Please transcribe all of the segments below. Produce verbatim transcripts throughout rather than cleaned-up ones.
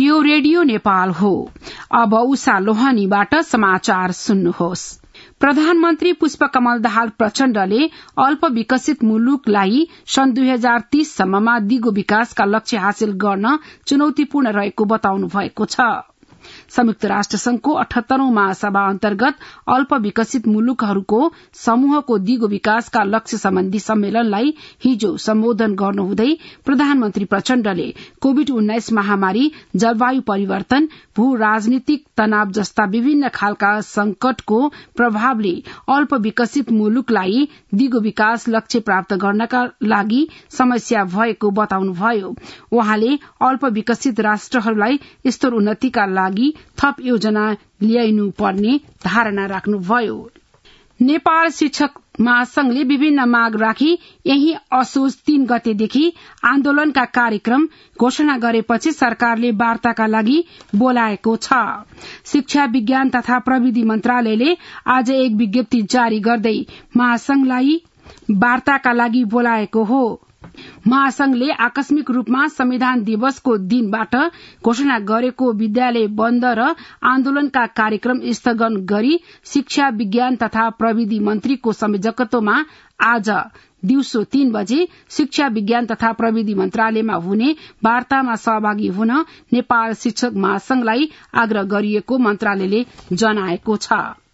यो रेडियो नेपाल हो। अब उषा लोहानीबाट समाचार सुन्नुहोस्। प्रधानमन्त्री पुष्पकमल दाहाल प्रचण्डले अल्प विकसित मुलुकलाई सन् दुई हजार तीस सम्ममा दिगो विकासका लक्ष्य हासिल गर्न चुनौतीपूर्ण रहेको बताउनु भएको छ। संयुक्त राष्ट्र संघको अठहत्तरौं महासभा अन्तर्गत अल्प विकसित मुलुकहरूको समूहको दिगो विकासका लक्ष्य सम्बन्धी सम्मेलनलाई हिजो सम्बोधन गर्नुहुँदै प्रधानमन्त्री प्रचण्डले कोविड उन्नाइस महामारी, जलवायु परिवर्तन, भू राजनीतिक तनाव जस्ता विभिन्न खालका संकटको प्रभावले अल्प विकसित मुलुकलाई दिगो विकास लक्ष्य प्राप्त गर्नका लागि समस्या भएको बताउनुभयो। उहाँले अल्प विकसित राष्ट्रहरूलाई स्तर उन्नतिका लागि थप योजना ल्याइनु पर्ने धारणा राख्नुभयो। नेपाल शिक्षक महासंघले विभिन्न माग राखी यही असोज तीन गतेदेखि आन्दोलनका कार्यक्रम घोषणा गरेपछि सरकारले वार्ताका लागि बोलाएको छ। शिक्षा, विज्ञान तथा प्रविधि मन्त्रालयले आज एक विज्ञप्ति जारी गर्दै महासंघलाई वार्ताका लागि बोलाएको हो। महासंघले आकस्मिक रूपमा संविधान दिवसको दिनबाट घोषणा गरेको विद्यालय बन्द र आन्दोलनका कार्यक्रम स्थगन गरी शिक्षा, विज्ञान तथा प्रविधि मन्त्रीको संयोजकत्वमा आज दिउँसो तीन बजे शिक्षा, विज्ञान तथा प्रविधि मन्त्रालयमा हुने वार्तामा सहभागी हुन नेपाल शिक्षक महासंघलाई आग्रह गरिएको मन्त्रालयले जनाएको छ।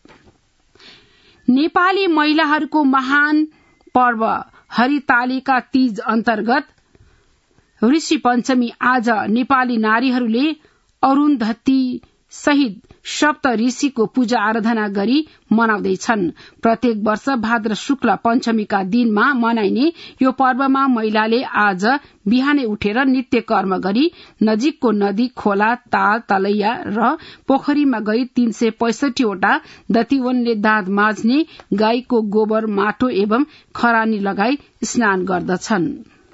नेपाली महिलाहरूको महान पर्व हरितालिका तीज अन्तर्गत ऋषि पञ्चमी आज नेपाली नारीहरूले अरून्धती सहित सप्त ऋषिको पूजा आराधना गरी मनाउँदैछन्। प्रत्येक वर्ष भाद्र शुक्ल पञ्चमीका दिनमा मनाइने यो पर्वमा महिलाले आज बिहानै उठेर नित्य कर्म गरी नजिकको नदी, खोला, ताल, तलैया र पोखरीमा गई तीन सय पैंसठीवटा दतिवनले दाँत माझ्ने गाईको गोबर, माटो एवं खरानी लगाई स्नान गर्दछन्।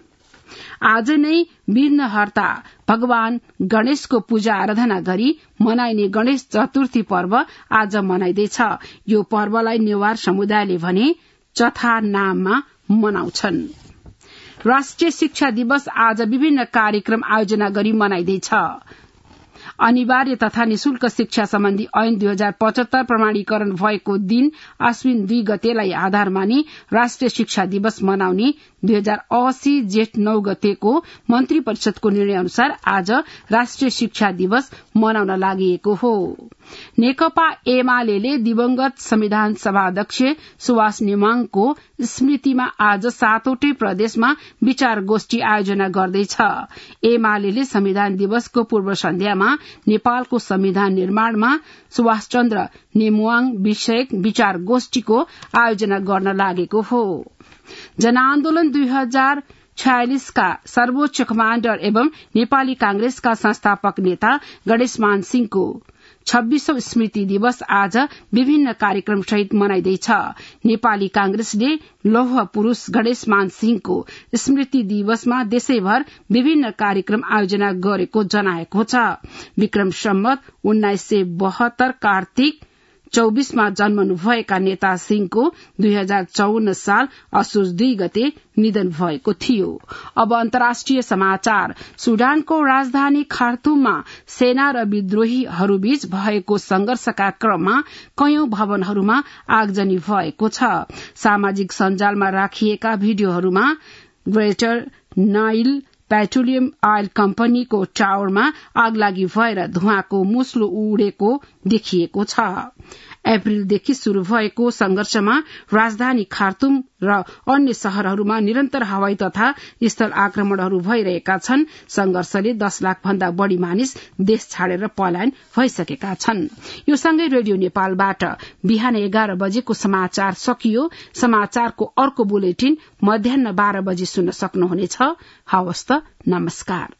आज नै विघ्नहर्ता भगवान गणेशको पूजा आराधना गरी मनाइने गणेश चतुर्थी पर्व आज मनाइँदैछ। यो पर्वलाई नेवार समुदायले भने चथा नाममा मनाउँछन्। राष्ट्रिय शिक्षा दिवस आज विभिन्न कार्यक्रम आयोजना गरी मनाइँदैछ। अनिवार्य तथा निशुल्क शिक्षा सम्बन्धी ऐन दुई हजार पचहत्तर प्रमाणीकरण भएको दिन आश्विन दुई गतेलाई आधार मानी राष्ट्रिय शिक्षा दिवस मनाउने दुई हजार अस्सी जेठ नौ गतेको मन्त्री परिषदको निर्णय अनुसार आज राष्ट्रिय शिक्षा दिवस मनाउन लागि हो। नेकपा एमाले दिवंगत संविधान सभा अध्यक्ष सुभाष नेमाङको स्मृतिमा आज सातवटै प्रदेशमा विचार गोष्ठी आयोजना गर्दैछ। एमाले संविधान दिवसको पूर्व सन्ध्यामा नेपालको संविधान निर्माणमा सुभाष चन्द्र नेमुवाङ विषयक विचार गोष्ठीको आयोजना गर्न लागेको हो। जनआन्दोलन दुई हजार छयालिसका सर्वोच्च कमाण्डर एवं नेपाली कांग्रेसका संस्थापक नेता गणेशमान सिंहको छब्बीसौं स्मृति दिवस आज विभिन्न कार्यक्रम सहित मनाइँदैछ। नेपाली कांग्रेसले लौह पुरूष गणेशमान सिंहको स्मृति दिवसमा देशैभर विभिन्न कार्यक्रम आयोजना गरेको जनाएको छ। विक्रम सम्वत उन्नाइस सय बहत्तर कार्तिक चौबीसमा जन्मनुभएका नेता सिंहको दुई हजार चौन्न साल असोज दुई गते निधन भएको थियो। अब अन्तर्राष्ट्रिय समाचार। सुडानको राजधानी खार्तुममा सेना र विद्रोहीहरूबीच भएको संघर्षका क्रममा कयौं भवनहरूमा आगजनी भएको छ। सामाजिक सञ्जालमा राखिएका भिडियोहरूमा ग्रेटर नाइल पेट्रोलियम आयल कम्पनीको टावरमा आगलागी भएर धुवाँको मुस्लो उडेको देखिएको छ। अप्रिलदेखि शुरू भएको संघर्षमा राजधानी खार्तुम र अन्य शहरहरूमा निरन्तर हवाई तथा स्थल आक्रमणहरू भइरहेका छन्। संघर्षले दस लाख भन्दा बढ़ी मानिस देश छाडेर पलायन भइसकेका छन्। यो सँगै रेडियो नेपालबाट बिहान एघार बजेको समाचार सकियो। समाचारको अर्को बुलेटिन मध्याह बाह्र बजे सुन्न सक्नुहुनेछ। हवस् त, नमस्कार।